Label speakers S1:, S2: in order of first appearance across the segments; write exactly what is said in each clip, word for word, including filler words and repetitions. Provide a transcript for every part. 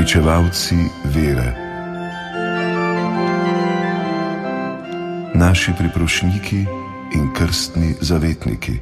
S1: pričevalci vere, naši priprošniki in krstni zavetniki.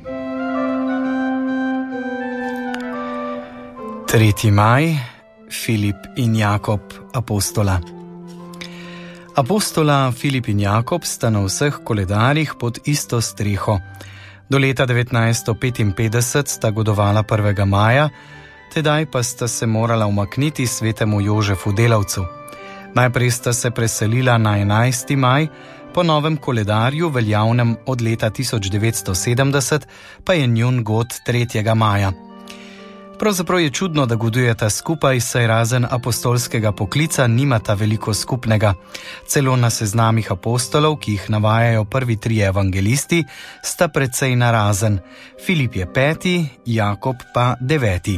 S2: tretji maj, Filip in Jakob, apostola. Apostola Filip in Jakob sta na vseh koledarjih pod isto streho. Do leta devetnajststo petinpetdeset sta godovala prvega maja, tedaj pa sta se morala umakniti svetemu Jožefu Delavcu. Najprej sta se preselila na enajsti maj, po novem koledarju, veljavnem od leta tisoč devetsto sedemdeset, pa je njun god tretjega maja. Pravzaprav je čudno, da godujeta skupaj, saj razen apostolskega poklica nimata veliko skupnega. Celo na seznamih apostolov, ki jih navajajo prvi trije evangelisti, sta precej narazen. Filip je peti, Jakob pa deveti.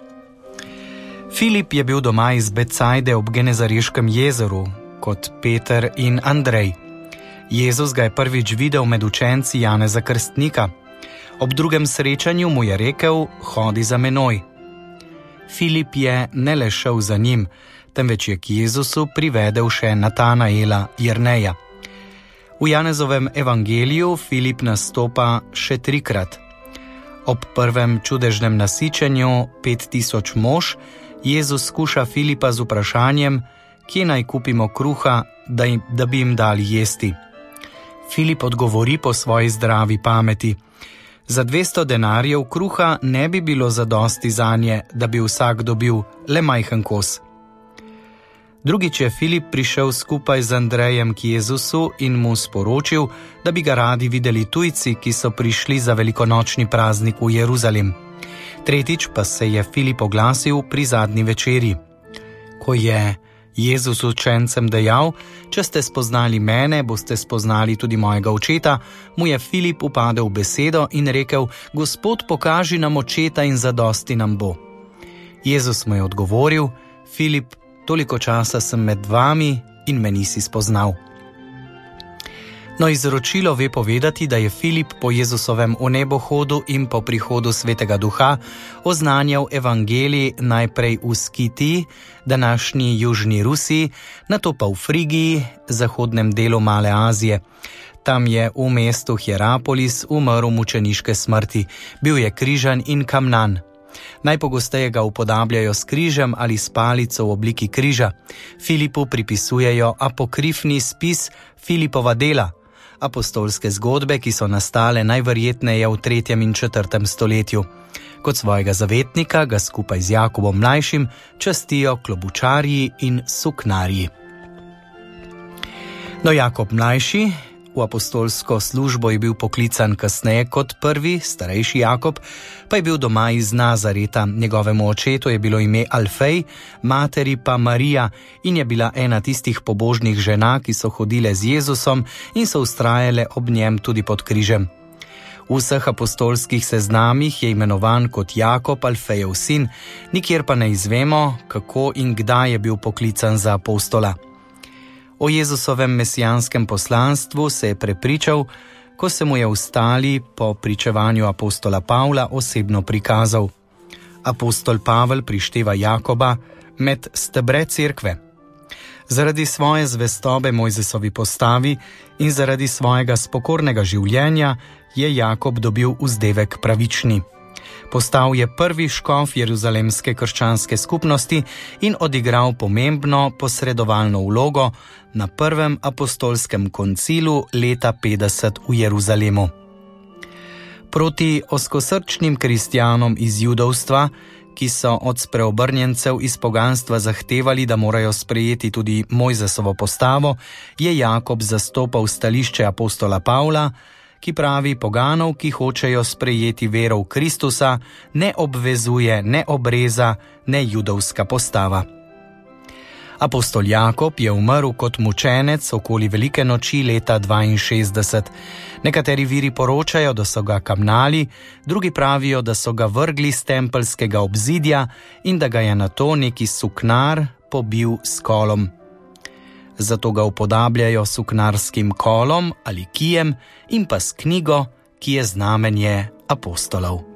S2: Filip je bil doma iz Becajde ob Genezareškem jezeru, kot Peter in Andrej. Jezus ga je prvič videl med učenci Janeza Krstnika. Ob drugem srečanju mu je rekel: hodi za menoj. Filip je ne le šel za njim, temveč je k Jezusu privedel še Natanaela, Jerneja. V Janezovem evangeliju Filip nastopa še trikrat. Ob prvem čudežnem nasičenju pet tisoč mož Jezus skuša Filipa z vprašanjem, kje naj kupimo kruha, da, jim, da bi jim dali jesti. Filip odgovori po svoji zdravi pameti: za dvesto denarjev kruha ne bi bilo zadosti zanje, da bi vsak dobil le majhen kos. Drugič je Filip prišel skupaj z Andrejem k Jezusu in mu sporočil, da bi ga radi videli tujci, ki so prišli za velikonočni praznik v Jeruzalem. Tretjič pa se je Filip oglasil pri zadnji večeri. Ko je Jezus učencem dejal: če ste spoznali mene, boste spoznali tudi mojega očeta, mu je Filip upadel v besedo in rekel: Gospod, pokaži nam očeta in zadosti nam bo. Jezus mu je odgovoril: Filip, toliko časa sem med vami in me nisi spoznal. No, izročilo ve povedati, da je Filip po Jezusovem vnebohodu in po prihodu Svetega Duha oznanjal evangelij najprej v Skitiji, današnji Južni Rusiji, nato pa v Frigiji, zahodnem delu Male Azije. Tam je v mestu Hierapolis umrl mučeniške smrti, bil je križan in kamnan. Najpogosteje ga upodabljajo s križem ali s palico v obliki križa. Filipu pripisujejo apokrifni spis Filipova dela, apostolske zgodbe, ki so nastale najverjetneje v tretjem in četrtem stoletju. Kot svojega zavetnika ga skupaj z Jakobom mlajšim častijo klobučarji in suknarji. No, Jakob mlajši v apostolsko službo je bil poklican kasneje kot prvi, starejši Jakob, pa je bil doma iz Nazareta. Njegovemu očetu je bilo ime Alfej, materi pa Marija, in je bila ena tistih pobožnih žena, ki so hodile z Jezusom in so vztrajale ob njem tudi pod križem. V vseh apostolskih seznamih je imenovan kot Jakob, Alfejev sin, nikjer pa ne izvemo, kako in kdaj je bil poklican za apostola. O Jezusovem mesijanskem poslanstvu se je prepričal, ko se mu je vstali po pričevanju apostola Pavla osebno prikazal. Apostol Pavel prišteva Jakoba med stebre cerkve. Zaradi svoje zvestobe Mojzesovi postavi in zaradi svojega spokornega življenja je Jakob dobil vzdevek pravični. Postal je prvi škof jeruzalemske krščanske skupnosti in odigral pomembno posredovalno vlogo na prvem apostolskem koncilu leta petdeset v Jeruzalemu. Proti ozkosrčnim kristjanom iz judovstva, ki so od spreobrnjencev iz poganstva zahtevali, da morajo sprejeti tudi Mojzesovo postavo, je Jakob zastopal stališče apostola Pavla, ki pravi: poganov, ki hočejo sprejeti vero v Kristusa, ne obvezuje ne obreza, ne judovska postava. Apostol Jakob je umrl kot mučenec okoli velike noči leta dvainšestdeset. Nekateri viri poročajo, da so ga kamnali, drugi pravijo, da so ga vrgli s tempeljskega obzidja in da ga je nato neki suknar pobil s kolom. Zato ga upodabljajo suknarskim kolom ali kijem in pa s knjigo, ki je znamenje apostolov.